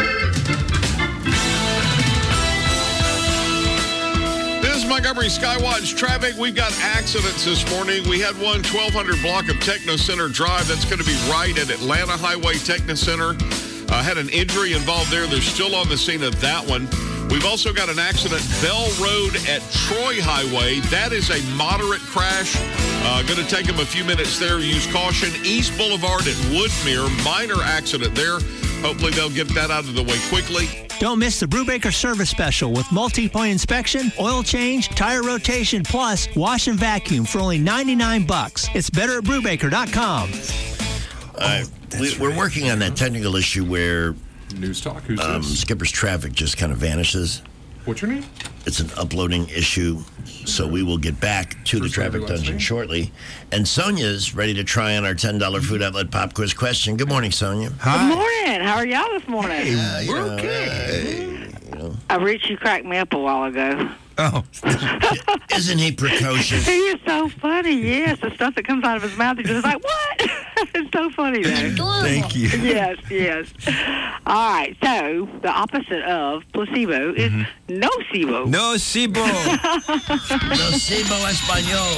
Montgomery Skywatch traffic. We've got accidents this morning. We had one 1200 block of Techno Center Drive. That's going to be right at Atlanta Highway Techno Center. Had an injury involved there. They're still on the scene of that one. We've also got an accident, Bell Road at Troy Highway. That is a moderate crash. Going to take them a few minutes there. Use caution. East Boulevard at Woodmere, minor accident there. Hopefully they'll get that out of the way quickly. Don't miss the Brubaker service special with multi-point inspection, oil change, tire rotation, plus wash and vacuum for only $99. It's better at Brubaker.com. We're working on that technical issue where News Talk. Who's this? Skipper's traffic just kind of vanishes. What's your name? It's an uploading issue, so we will get back to the traffic dungeon shortly. And Sonia's ready to try on our $10 Food Outlet Pop Quiz question. Good morning, Sonia. Hi. Good morning. How are y'all this morning? We're okay. I reached you cracked me up a while ago. Oh. Isn't he precocious? He is so funny, yes. The stuff that comes out of his mouth, he's just like, what? It's so funny, though. Thank you. Yes. All right, so the opposite of placebo is nocebo. Nocebo. Nocebo español.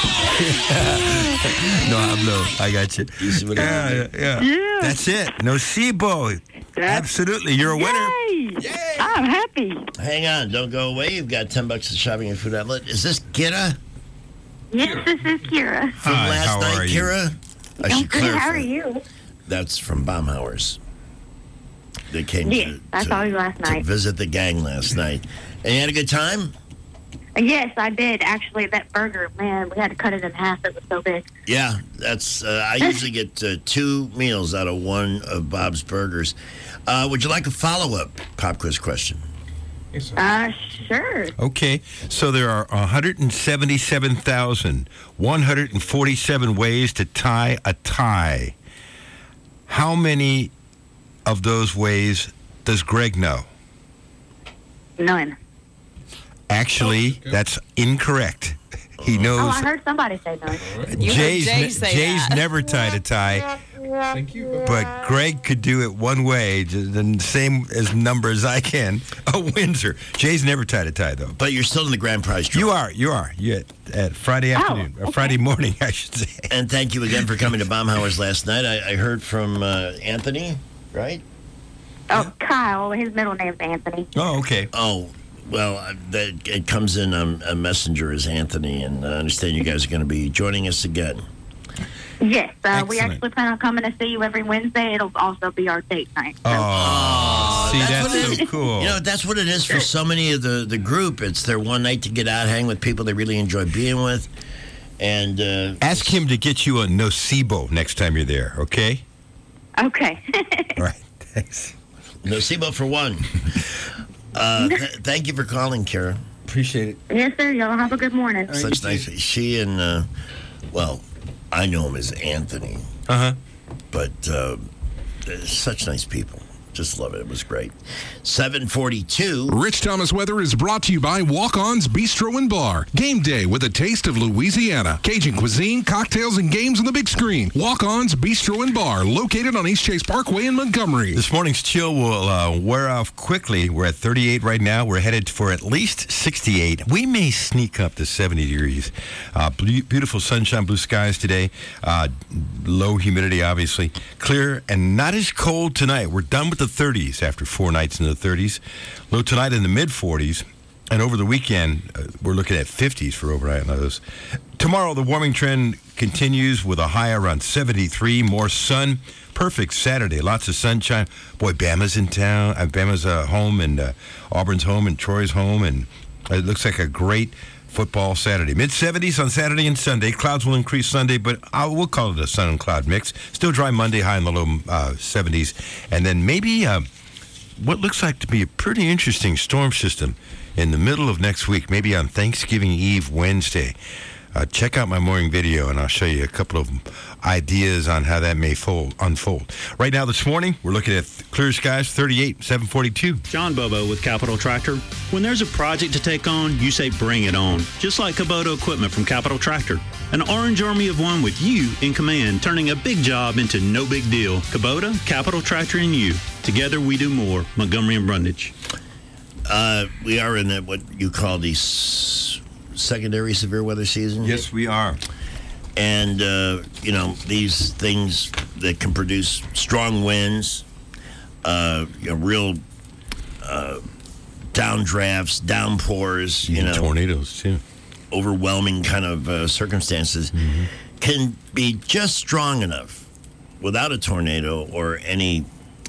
No hablo. I got you. You see what I mean? Yeah. That's it. Nocebo. Absolutely. You're a winner. Yay. I'm happy. Hang on. Don't go away. You've got $10 at shopping at Food Outlet. Is this Kira? Yes, this is Kira. From last night, Kira? I should good. clarify. How are you? That's from Baumhauer's. They came I saw you last to night. visit the gang last night. And you had a good time? Yes, I did. Actually, that burger, man, we had to cut it in half. It was so big. Yeah, that's. I usually get 2 meals out of one of Bob's Burgers. Would you like a follow-up pop quiz question? Sure. Okay, so there are 177,147 ways to tie a tie. How many of those ways does Greg know? None. Actually, that's incorrect. He knows. Oh, I heard somebody say none. Jay's never tied a tie. Thank you. But Greg could do it one way, the same as number as I can. A Windsor. Jay's never tied a tie, though. But you're still in the grand prize draw. You are. You're at Friday afternoon. Or Friday morning, I should say. And thank you again for coming to Baumhauer's last night. I heard from Anthony, right? Oh, Kyle. His middle name's Anthony. Oh, okay. Oh, well, it comes in a messenger as Anthony, and I understand you guys are going to be joining us again. Yes, we actually plan on coming to see you every Wednesday. It'll also be our date night. So. Oh, see, that's so cool. You know, that's what it is for so many of the group. It's their one night to get out, hang with people they really enjoy being with. And ask him to get you a nocebo next time you're there, okay? Okay. All right, thanks. Nocebo for one. Thank you for calling, Kara. Appreciate it. Yes, sir. Y'all have a good morning. Such nice. She and, well, I know him as Anthony. Uh-huh. But such nice people. Just love it. It was great. 7:42. Rich Thomas weather is brought to you by Walk-On's Bistro and Bar. Game day with a taste of Louisiana. Cajun cuisine, cocktails, and games on the big screen. Walk-On's Bistro and Bar, located on East Chase Parkway in Montgomery. This morning's chill will wear off quickly. We're at 38 right now. We're headed for at least 68. We may sneak up to 70 degrees. Beautiful sunshine, blue skies today. Low humidity, obviously. Clear and not as cold tonight. We're done with the 30s after 4 nights in the 30s. Low tonight in the mid-40s. And over the weekend, we're looking at 50s for overnight lows. Tomorrow, the warming trend continues with a high around 73. More sun. Perfect Saturday. Lots of sunshine. Boy, Bama's in town. Bama's home, and Auburn's home, and Troy's home. And it looks like a great football Saturday. Mid-70s on Saturday and Sunday. Clouds will increase Sunday, but we'll call it a sun and cloud mix. Still dry Monday, high in the low 70s. And then maybe what looks like to be a pretty interesting storm system in the middle of next week, maybe on Thanksgiving Eve, Wednesday. Check out my morning video, and I'll show you a couple of ideas on how that may unfold. Right now, this morning, we're looking at clear skies, 38, 742. John Bobo with Capital Tractor. When there's a project to take on, you say bring it on. Just like Kubota equipment from Capital Tractor. An orange army of one with you in command, turning a big job into no big deal. Kubota, Capital Tractor, and you. Together we do more. Montgomery and Brundage. We are in what you call the secondary severe weather season. Yes, we are. And, these things that can produce strong winds, real downdrafts, downpours, tornadoes, too. Overwhelming kind of circumstances can be just strong enough without a tornado or any,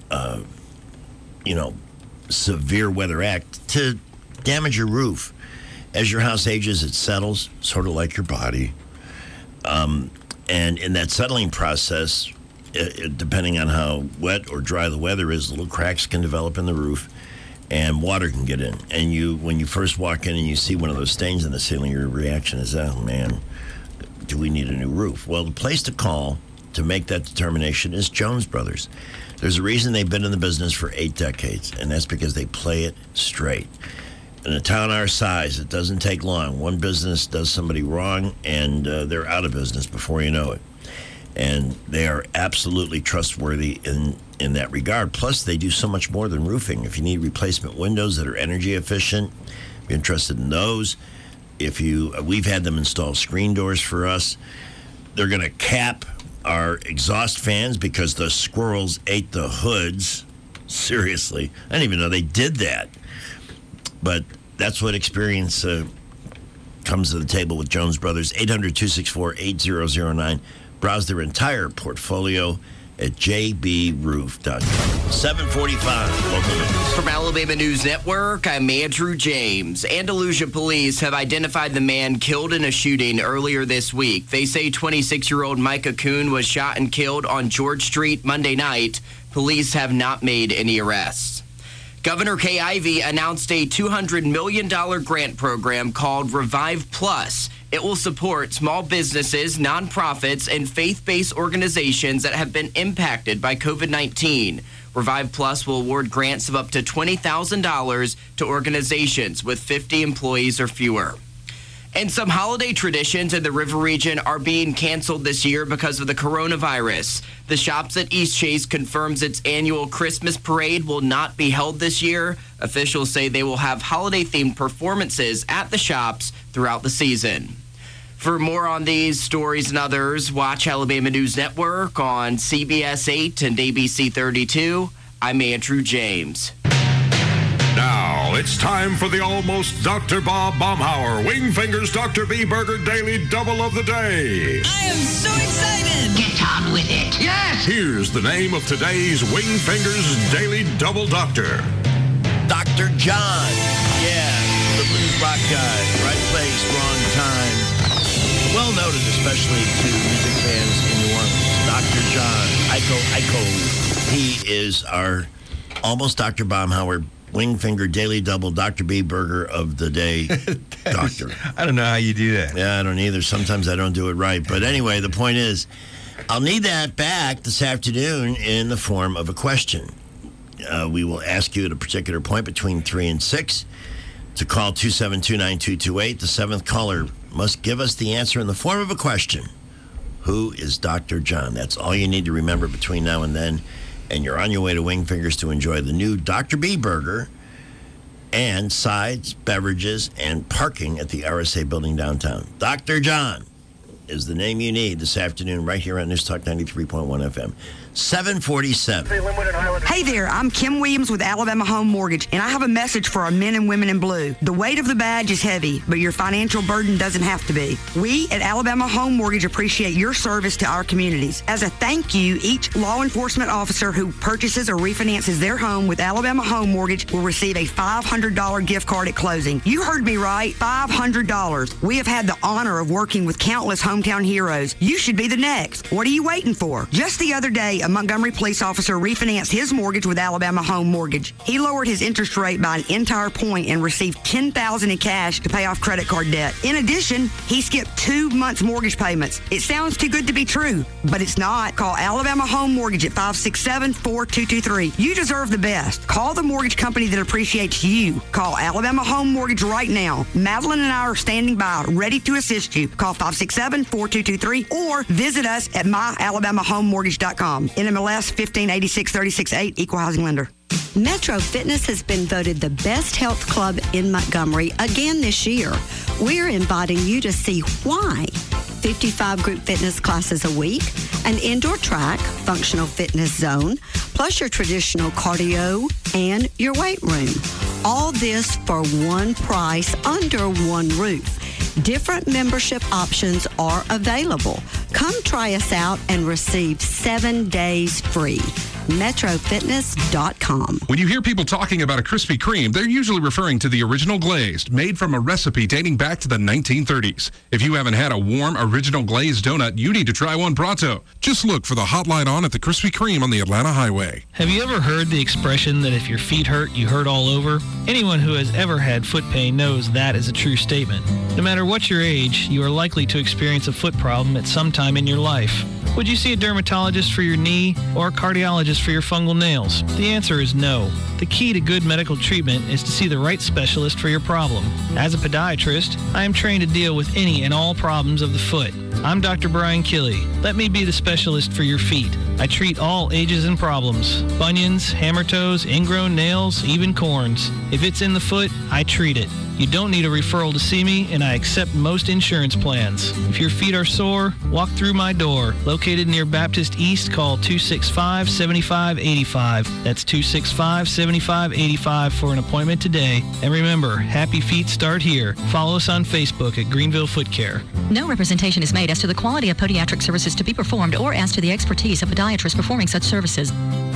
severe weather act to damage your roof. As your house ages, it settles, sort of like your body. And in that settling process, depending on how wet or dry the weather is, little cracks can develop in the roof and water can get in. And when you first walk in and you see one of those stains in the ceiling, your reaction is, oh, man, do we need a new roof? Well, the place to call to make that determination is Jones Brothers. There's a reason they've been in the business for 8 decades, and that's because they play it straight. In a town our size, it doesn't take long. One business does somebody wrong, and they're out of business before you know it. And they are absolutely trustworthy in that regard. Plus, they do so much more than roofing. If you need replacement windows that are energy efficient, if you're interested in those. We've had them install screen doors for us. They're going to cap our exhaust fans because the squirrels ate the hoods. Seriously, I didn't even know they did that. But that's what experience comes to the table with Jones Brothers. 800-264-8009. Browse their entire portfolio at jbroof.com. 745 local news. From Alabama News Network, I'm Andrew James. Andalusia police have identified the man killed in a shooting earlier this week. They say 26-year-old Micah Kuhn was shot and killed on George Street Monday night. Police have not made any arrests. Governor Kay Ivey announced a $200 million grant program called Revive Plus. It will support small businesses, nonprofits, and faith-based organizations that have been impacted by COVID-19. Revive Plus will award grants of up to $20,000 to organizations with 50 employees or fewer. And some holiday traditions in the river region are being canceled this year because of the coronavirus. The Shops at Eastchase confirms its annual Christmas parade will not be held this year. Officials say they will have holiday-themed performances at the shops throughout the season. For more on these stories and others, watch Alabama News Network on CBS 8 and ABC 32. I'm Andrew James. Now it's time for the almost Dr. Bob Baumhauer Wingfingers Dr. B Burger Daily Double of the Day. I am so excited. Get on with it. Yes! Here's the name of today's Wingfingers Daily Double Doctor. Dr. John. Yeah, the blues rock guy. Right place, wrong time. Well noted, especially to music fans in New Orleans. Dr. John. Iko. He is our almost Dr. Baumhauer Wingfinger Daily Double Dr. B Burger of the Day Doctor. I don't know how you do that. Yeah, I don't either. Sometimes I don't do it right. But anyway, the point is, I'll need that back this afternoon in the form of a question. We will ask you at a particular point between 3 and 6 to call 272-9228. The seventh caller must give us the answer in the form of a question. Who is Dr. John? That's all you need to remember between now and then. And you're on your way to Wingfingers to enjoy the new Dr. B Burger and sides, beverages, and parking at the RSA building downtown. Dr. John is the name you need this afternoon right here on News Talk 93.1 FM. 747. Hey there, I'm Kim Williams with Alabama Home Mortgage, and I have a message for our men and women in blue. The weight of the badge is heavy, but your financial burden doesn't have to be. We at Alabama Home Mortgage appreciate your service to our communities. As a thank you, each law enforcement officer who purchases or refinances their home with Alabama Home Mortgage will receive a $500 gift card at closing. You heard me right, $500. We have had the honor of working with countless hometown heroes. You should be the next. What are you waiting for? Just the other day, a Montgomery police officer refinanced his mortgage with Alabama Home Mortgage. He lowered his interest rate by an entire point and received $10,000 in cash to pay off credit card debt. In addition, he skipped 2 months' mortgage payments. It sounds too good to be true, but it's not. Call Alabama Home Mortgage at 567-4223. You deserve the best. Call the mortgage company that appreciates you. Call Alabama Home Mortgage right now. Madeline and I are standing by, ready to assist you. Call 567-4223 or visit us at myalabamahomemortgage.com. NMLS 1586368, Equal Housing Lender. Metro Fitness has been voted the best health club in Montgomery again this year. We're inviting you to see why. 55 group fitness classes a week, an indoor track, functional fitness zone, plus your traditional cardio and your weight room. All this for one price under one roof. Different membership options are available. Come try us out and receive 7 days free. MetroFitness.com. When you hear people talking about a Krispy Kreme, they're usually referring to the original glazed, made from a recipe dating back to the 1930s. If you haven't had a warm, original glazed donut, you need to try one pronto. Just look for the hotline on at the Krispy Kreme on the Atlanta Highway. Have you ever heard the expression that if your feet hurt, you hurt all over? Anyone who has ever had foot pain knows that is a true statement. No matter what your age, you are likely to experience a foot problem at some time in your life. Would you see a dermatologist for your knee or a cardiologist for your fungal nails? The answer is no. The key to good medical treatment is to see the right specialist for your problem. As a podiatrist, I am trained to deal with any and all problems of the foot. I'm Dr. Brian Killey. Let me be the specialist for your feet. I treat all ages and problems. Bunions, hammer toes, ingrown nails, even corns. If it's in the foot, I treat it. You don't need a referral to see me, and I accept most insurance plans. If your feet are sore, walk through my door. Located near Baptist East, call 265-7585. That's 265-7585 for an appointment today. And remember, happy feet start here. Follow us on Facebook at Greenville Foot Care. No representation is made discriminate as to the quality of podiatric services to be performed or as to the expertise of podiatrists performing such services.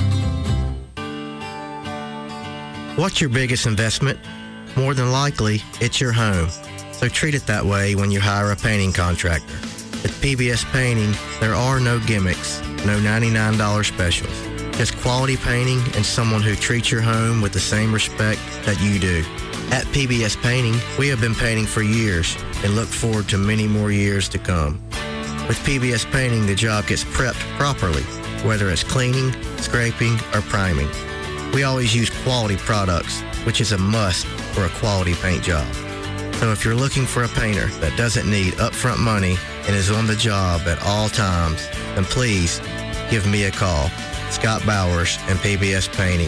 What's your biggest investment? More than likely, it's your home. So treat it that way when you hire a painting contractor. At PBS Painting, there are no gimmicks, no $99 specials. Just quality painting and someone who treats your home with the same respect that you do. At PBS Painting, we have been painting for years and look forward to many more years to come. With PBS Painting, the job gets prepped properly, whether it's cleaning, scraping, or priming. We always use quality products, which is a must for a quality paint job. So if you're looking for a painter that doesn't need upfront money and is on the job at all times, then please give me a call. Scott Bowers and PBS Painting,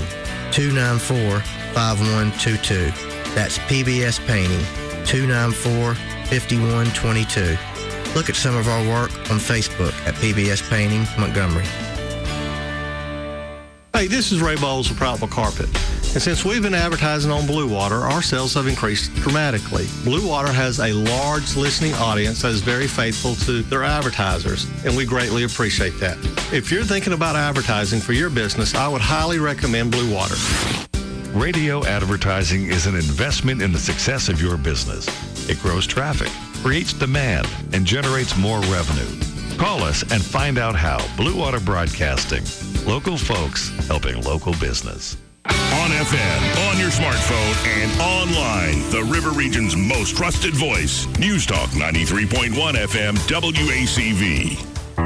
294-5122. That's PBS Painting, 294-5122. Look at some of our work on Facebook at PBS Painting Montgomery. Hey, this is Ray Bowles of Proutville Carpet. And since we've been advertising on Blue Water, our sales have increased dramatically. Blue Water has a large listening audience that is very faithful to their advertisers, and we greatly appreciate that. If you're thinking about advertising for your business, I would highly recommend Blue Water. Radio advertising is an investment in the success of your business. It grows traffic, creates demand, and generates more revenue. Call us and find out how. Blue Water Broadcasting. Local folks helping local business. On FM, on your smartphone, and online. The River Region's most trusted voice. News Talk 93.1 FM WACV.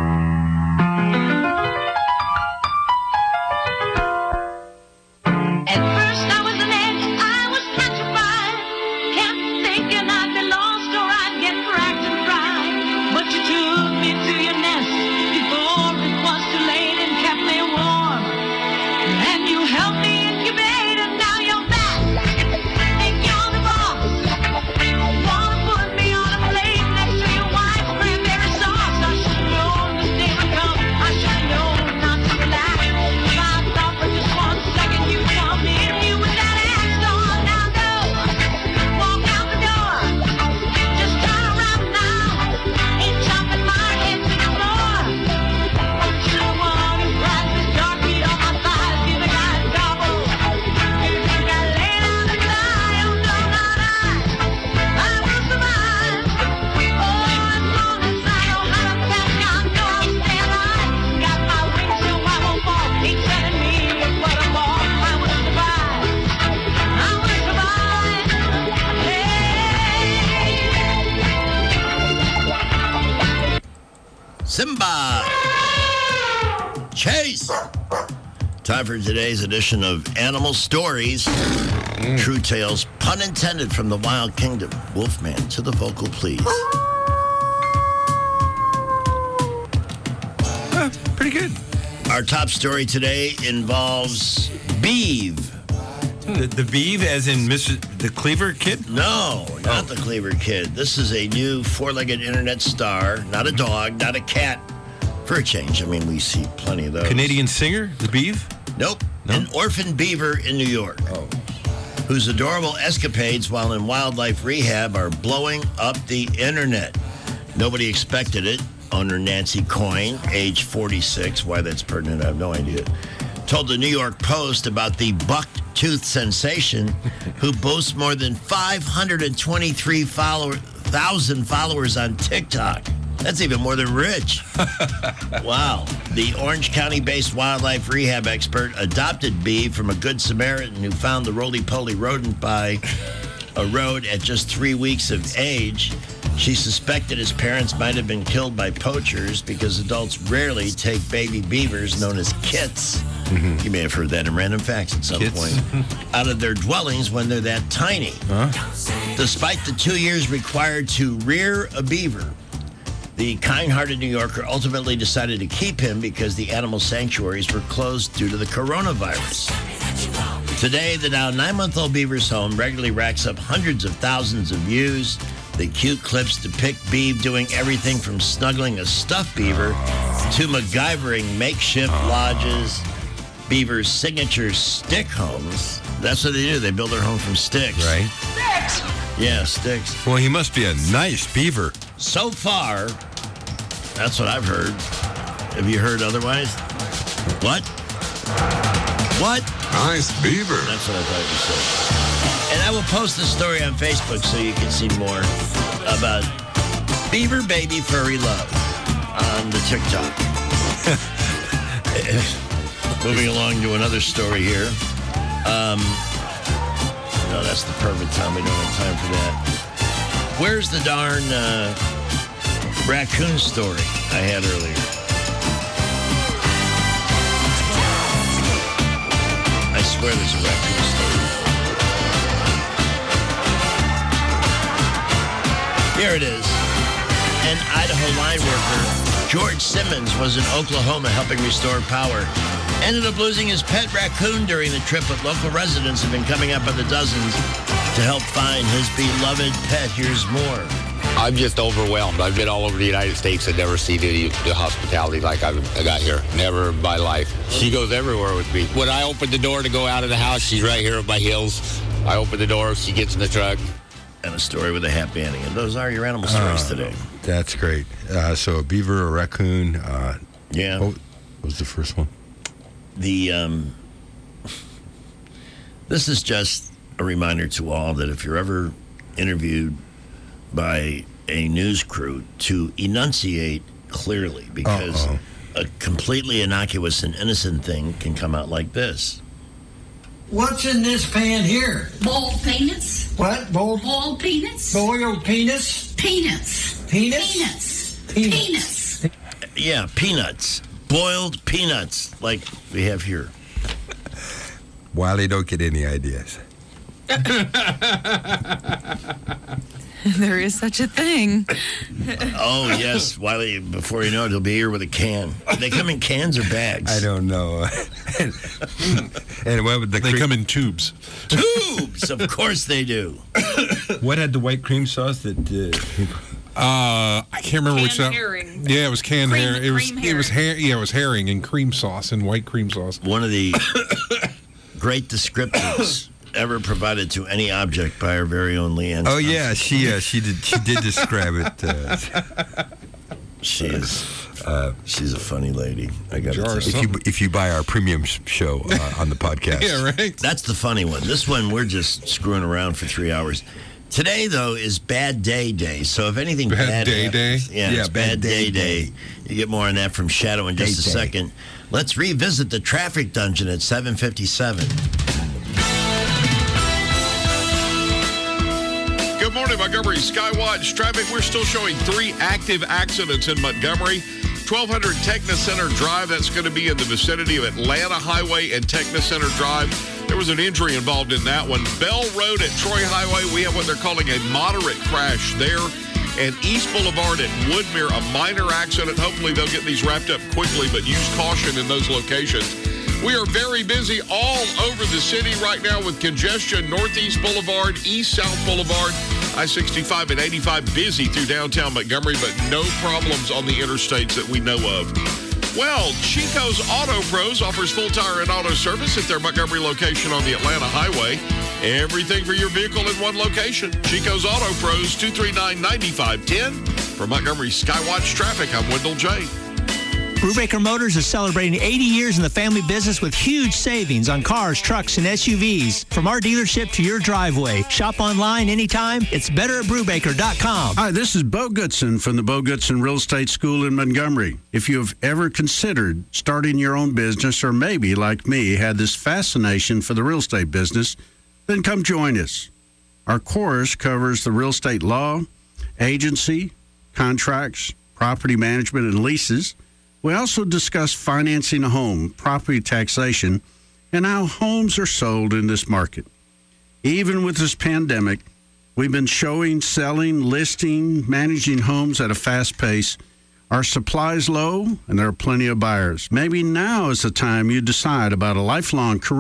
Simba! Chase! Time for today's edition of Animal Stories. True tales, pun intended, from the Wild Kingdom. Wolfman, to the vocal, please. Pretty good. Our top story today involves Beeve. The Beeve, as in the Cleaver Kid? No, not the Cleaver Kid. This is a new four-legged internet star. Not a dog, not a cat. For a change, I mean, we see plenty of those. Canadian singer, the Beeve? Nope. No? An orphan beaver in New York. Whose adorable escapades while in wildlife rehab are blowing up the internet. Nobody expected it. Owner Nancy Coyne, age 46, why that's pertinent, I have no idea, told the New York Post about the buck-toothed sensation who boasts more than 523,000 followers on TikTok. That's even more than Rich. Wow. The Orange County-based wildlife rehab expert adopted Beeve from a Good Samaritan who found the roly-poly rodent by a road at just 3 weeks of age. She suspected his parents might have been killed by poachers because adults rarely take baby beavers, known as kits. Mm-hmm. You may have heard that in Random Facts at some point. Out of their dwellings when they're that tiny. Despite the 2 years required to rear a beaver, the kind-hearted New Yorker ultimately decided to keep him because the animal sanctuaries were closed due to the coronavirus. Today, the now 9-month-old beaver's home regularly racks up hundreds of thousands of views. The cute clips depict Beeve doing everything from snuggling a stuffed beaver to MacGyvering makeshift lodges, Beaver's signature stick homes. That's what they do. They build their home from sticks. Right. Sticks! Yeah, sticks. Well, he must be a nice beaver. So far, That's what I've heard. Have you heard otherwise? What? What? Nice beaver. That's what I thought you said. And I will post the story on Facebook so you can see more about Beaver Baby Furry Love on the TikTok. Moving along to another story here. No, that's the perfect time. We don't have time for that. Where's the darn raccoon story I had earlier? I swear there's a raccoon story. Here it is. An Idaho line worker, George Simmons, was in Oklahoma helping restore power. Ended up losing his pet raccoon during the trip, but local residents have been coming up by the dozens to help find his beloved pet. Here's more. I'm just overwhelmed. I've been all over the United States and never seen the hospitality like I got here. Never in my life. She goes everywhere with me. When I open the door to go out of the house, she's right here at my heels. I open the door, she gets in the truck. And a story with a happy ending. And those are your animal stories today. That's great. So a beaver, a raccoon. Yeah. What was the first one? This is just a reminder to all that if you're ever interviewed by a news crew, to enunciate clearly, because a completely innocuous and innocent thing can come out like this. What's in this pan here? Boiled peanuts. What? Boiled peanuts. Boiled peanuts? Peanuts. Peanuts? Peanuts. Yeah, peanuts. Boiled peanuts, like we have here. Wiley, don't get any ideas. There is such a thing. Oh, yes. Wiley, before you know it, he'll be here with a can. They come in cans or bags? I don't know. And what would they come in tubes. Tubes! Of course they do. What had the white cream sauce that... I can't remember which. Herring. Yeah, it was canned herring. It was herring. it was herring and cream sauce and white cream sauce. One of the great descriptors ever provided to any object by our very own Leanne. Oh yeah, she did describe it. She's a funny lady. I got to tell you. If you buy our premium show on the podcast, yeah, right. That's the funny one. This one we're just screwing around for 3 hours. Today, though, is Bad Day Day. So if anything bad happens, yeah, it's Bad Day Day. You get more on that from Shadow in just a second. Let's revisit the traffic dungeon at 7:57. Good morning, Montgomery Skywatch traffic. We're still showing 3 active accidents in Montgomery. 1200 Techna Center Drive, that's going to be in the vicinity of Atlanta Highway and Techna Center Drive. There was an injury involved in that one. Bell Road at Troy Highway, we have what they're calling a moderate crash there. And East Boulevard at Woodmere, a minor accident. Hopefully they'll get these wrapped up quickly, but use caution in those locations. We are very busy all over the city right now with congestion. Northeast Boulevard, East-South Boulevard, I-65 and 85 busy through downtown Montgomery, but no problems on the interstates that we know of. Well, Chico's Auto Pros offers full tire and auto service at their Montgomery location on the Atlanta Highway. Everything for your vehicle in one location. Chico's Auto Pros, 239-9510. For Montgomery Skywatch Traffic, I'm Wendell J. Brubaker Motors is celebrating 80 years in the family business with huge savings on cars, trucks, and SUVs. From our dealership to your driveway. Shop online anytime. It's better at Brubaker.com. Hi, this is Bo Goodson from the Bo Goodson Real Estate School in Montgomery. If you have ever considered starting your own business or maybe, like me, had this fascination for the real estate business, then come join us. Our course covers the real estate law, agency, contracts, property management, and leases. We also discuss financing a home, property taxation, and how homes are sold in this market. Even with this pandemic, we've been showing, selling, listing, managing homes at a fast pace. Our supply is low, and there are plenty of buyers. Maybe now is the time you decide about a lifelong career